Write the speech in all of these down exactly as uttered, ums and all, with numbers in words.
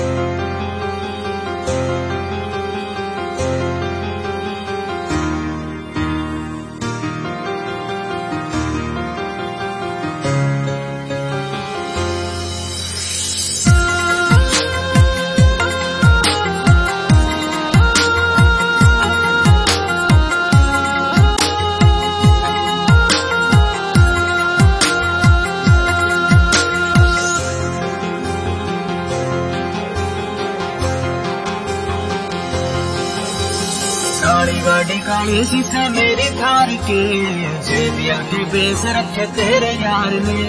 काली गाड़ी काली शीशे मेरी थार के, जेबिया के बेस रखे तेरे यार ने।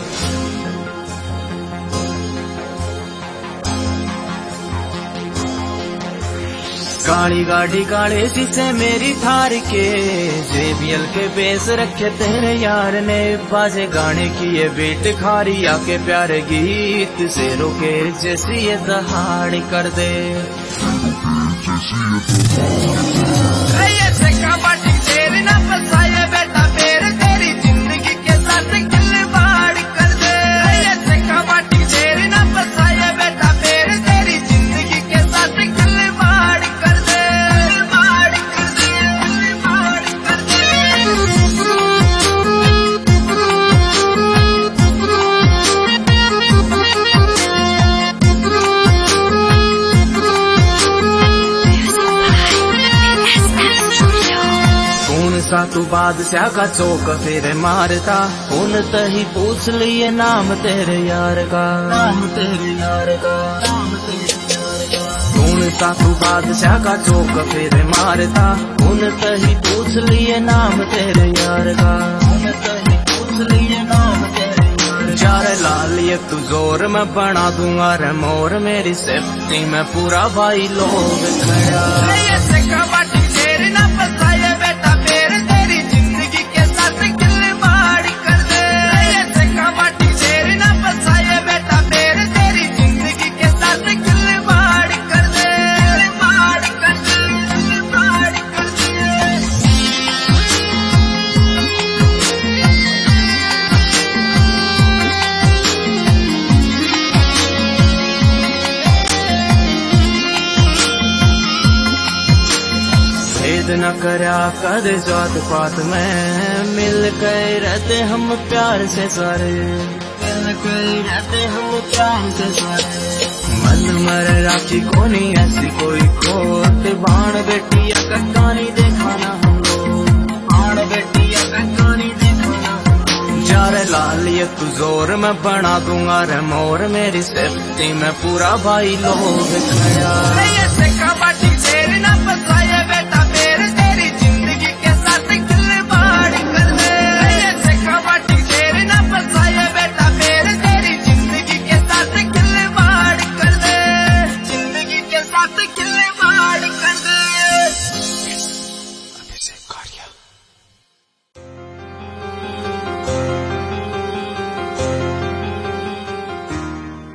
काली गाड़ी काले शीशे मेरी थार के, जेबीएल के बेस रखे तेरे यार ने। बाजे गाने की ये बीट खारी आके प्यारे गीत से रोके जैसी ये दहाड़ कर दे। ऐसे कबाटी तेरे ना फसाए बेटा फिर तेरी जिंदगी के साथ खिलवाड़ कर दे। ऐसे कबाटी तेरे ना फसाए बेटा फिर तेरी जिंदगी के साथ खिलवाड़ कर दे। खिलवाड़ कर दे, खिलवाड़ कर दे। सा तू बादशाह का चौक फिर मारता, उन तही पूछ लिए नाम तेरे यार का। नाम तेरे यार का, नाम तेरे यार का। उन सा तू बादशाह का चौक फिर मारता, उन तही पूछ लिए नाम तेरे यार का। उन तही पूछ लिए नाम तेरे यार। चार लाल ये तू जोर मैं बना दूंगा रे मोर, मेरी सेफ्टी में पूरा भाई लोग खड़ा। ऐसे कबाटी तेरे ना फसाए बेटा फिर तेरी जिंदगी के साथ खिलवाड़ कर दे। ऐसे कबाटी तेरे ना फसाए बेटा फिर तेरी जिंदगी के साथ खिलवाड़ कर दे। खिलवाड़ कर दे, खिलवाड़ कर दे। भेद न करया कद जात पात में, मिल कर रहते हम प्यार से सारे। मिल कर रहते हम प्यार से सारे। मन मर राखी कोनी ऐसी कोई खोट, बाण बेटिया का कहानी देखाना हम लोग। बाण बेटिया का कहानी देखाना हम लोग। चार लाल ये तू जोर मैं बना दूंगा रे मोर, मेरी सेफ्टी में पूरा भाई लोग खड़ा।